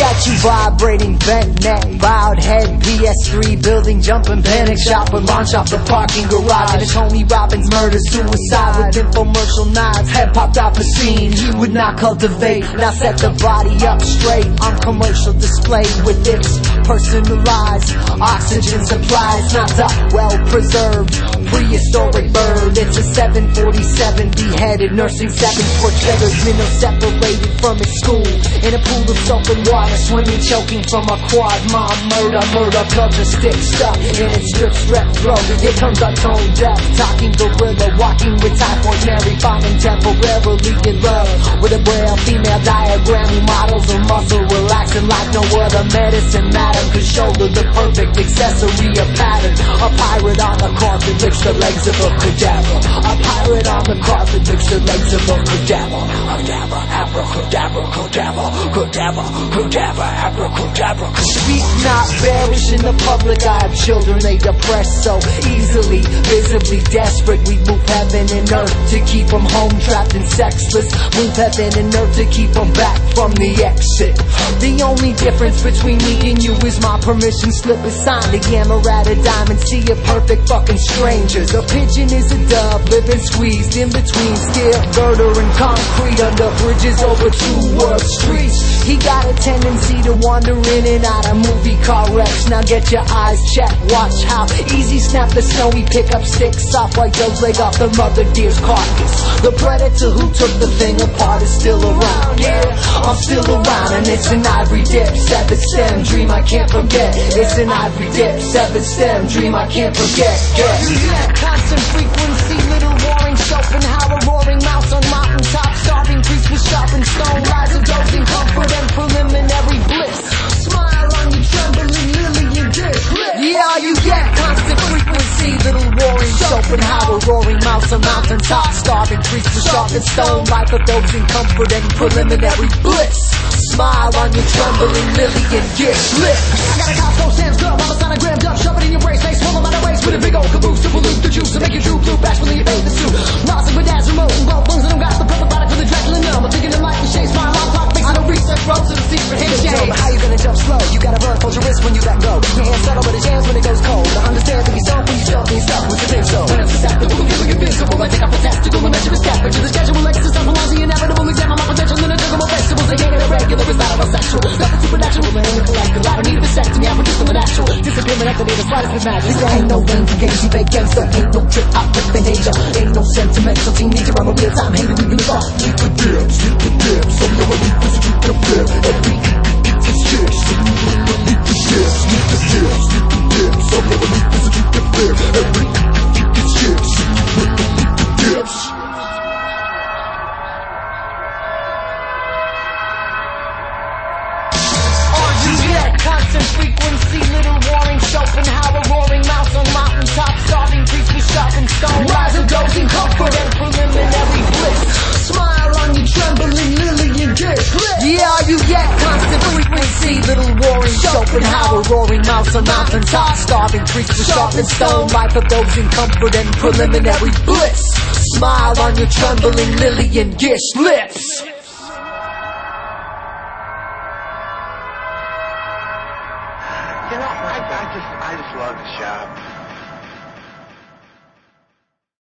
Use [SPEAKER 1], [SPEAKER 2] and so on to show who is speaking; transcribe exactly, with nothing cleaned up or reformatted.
[SPEAKER 1] got you vibrating, bent neck, bowed head, P S three, building, jumping, panic shop, and launch off the parking garage. And a Tony Robbins murder suicide with infomercial knives. Head popped off the scene, he would not cultivate. Now set the body up straight on commercial display with its personalized oxygen supplies. Not a well preserved prehistoric bird. It's a seven forty-seven beheaded, nursing seven foot feathers, minnows separated from its school. In a pool of soap and water, swimming, choking from a quad. Mom, murder, murder, culture stick stuck in its strip strep throat. Here comes our tone deaf, talking gorilla, walking with typhoid Mary, finding temporarily in love with a braille female diagram who models her muscle, relaxing like no other medicine. Madam could shoulder the perfect accessory, a pattern. A pirate on the carpet licks the legs of a cadaver. A pirate on the carpet licks the legs of a cadaver. Cadaver, abracadabra, cadaver, cadaver, cadaver, abracadabra. Speak not, perish in the public eye of children. They depress so easily, visibly desperate. We move heaven and earth to keep them home, trapped and sexless. Move heaven and earth to keep them back from the exit. The only difference between me and you is my permission slip is signed. A gamma at a diamond, see a perfect fucking strangers. A pigeon is a dove, living squeezed in between steel girder and concrete, under bridges over two world streets. He got a tendency to wander in and out of movie car wrecks. Now get your eyes checked, watch how easy snap the snowy pickup sticks off White Joe's leg off the mother deer's carcass. The predator who took the thing apart is still around. Yeah, I'm still around, and it's an ivory dip, seven stem dream I can't forget. It's an ivory dip, seven stem dream I can't forget. Yeah, constant frequency, little warring soap and how a roaring mouse on mountain top, starving priests with sharpened stone, lies of dozing comfort and preliminary bliss. Smile on you trembling lily and dish. Yeah, you get constant frequency, little roaring soap and how a roaring mouse on mountain top, starving priests with sharpened stone, life of those in comfort and preliminary bliss. Smile on your trembling lily and get lit. I got a Costco Sam's Club, I'm a sonogrammed up, shove it in your brain, face full of my waist with a big old caboose to pollute the juice to make you true blue, bashfully you bathe the suit. Nossing with ass remote and both lungs and I'm got the perfect body for the Dracula numb. I'm thinking in life and shades, smile, I'm clock, fixing a research road to the secret handshake. How you gonna jump slow? You gotta burn, hold your wrist when you let go. Your hands settle, but it jams when it goes cold. I understand that you don't when you jump in yourself with your thing so. When it's susceptible, feeling invincible, I take off the testicle and measure his temperature. The schedule exercise allows the inevitable exam of my potential in a juggle of vegetables. They ain't irregular, it's not homosexual. Nothing supernatural, and intellectual. I don't need a vasectomy, I produce them a natural. Disappearment after the slightest of magic. There ain't no game to games, you fake games, so ain't no trip out with the danger. Ain't no sentimental teenager, I'm a real time hater, leaving the bar. Sleep with dip, sleep with dip, so no one leave this week up there. Every it's shit, sleep with the shit, sleep with dip, sleep with dip, so no one leave this week up there. Every it's shit, sleep with the dips. Constant frequency, little roaring soap and how a roaring mouse on mountain top, starving priests with sharpened stone, rise of dozing comfort and preliminary bliss. Smile on you trembling lily and dish. Yeah, you get constant frequency, little roaring soap and how a roaring mouse on mountain top, starving priests with sharpened stone, life of those in comfort and preliminary bliss. Smile on your trembling lily and gish lips.